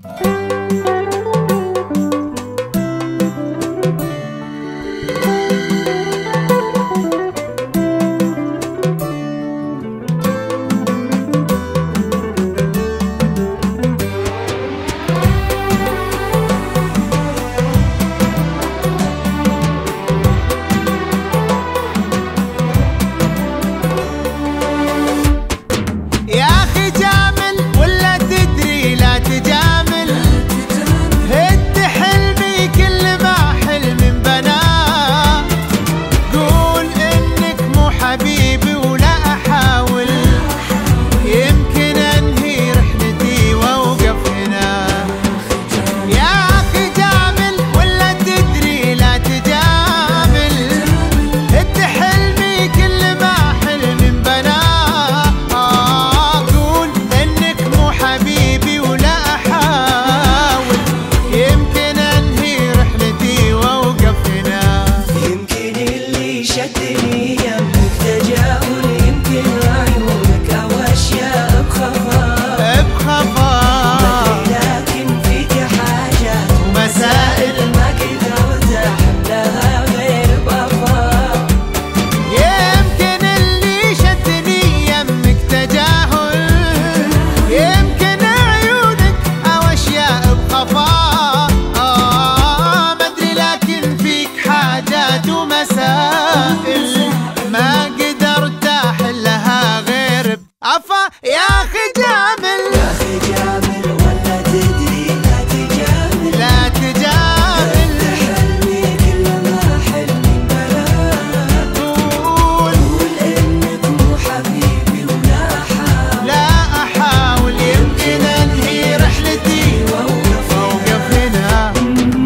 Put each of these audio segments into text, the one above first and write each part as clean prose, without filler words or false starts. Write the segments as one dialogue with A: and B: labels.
A: يا أخي جامل
B: يا أخي جامل ولا تدري لا تجامل
A: لا تجامل
B: انت حلمي كل ما حلمي بلا
A: قول
B: انك مو حبيبي ولا أحاول
A: لا أحاول يمكن أنهي رحلتي وأوقف هنا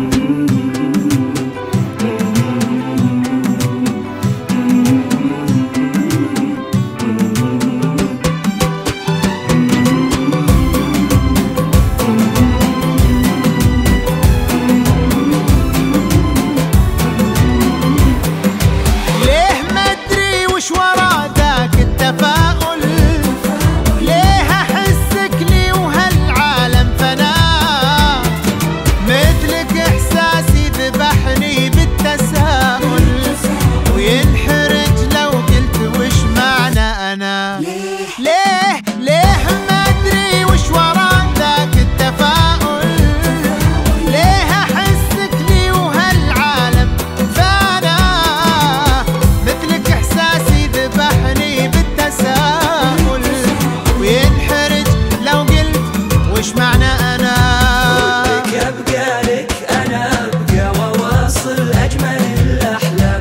A: ليه ما أدري وش ورا ذاك التفاؤل ليه أحسك لي وهالعالم فانا مثلك إحساسي ذبحني بالتساؤل وينحرج لو قلت وش معنى أنا
B: ودك أبقى لك أنا أبقى وواصل أجمل الأحلام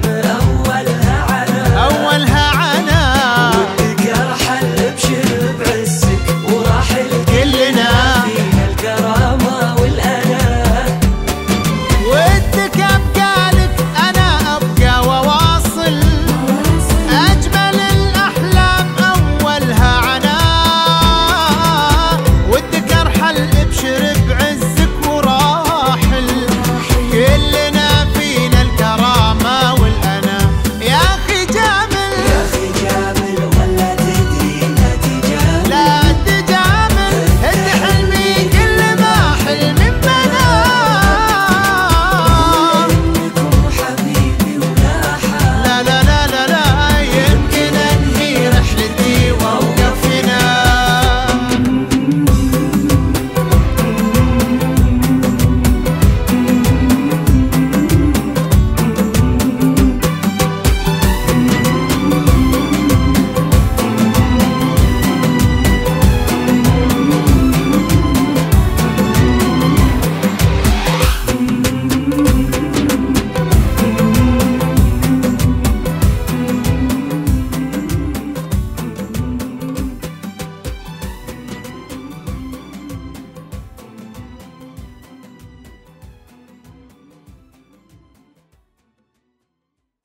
B: أولها عنا ودك أرحل بشر بعزك وراحل كلنا فينا الكرامة والأنا
A: ودك أبقى لك أنا أبقى وواصل أجمل الأحلام أولها عنا ودك أرحل بشر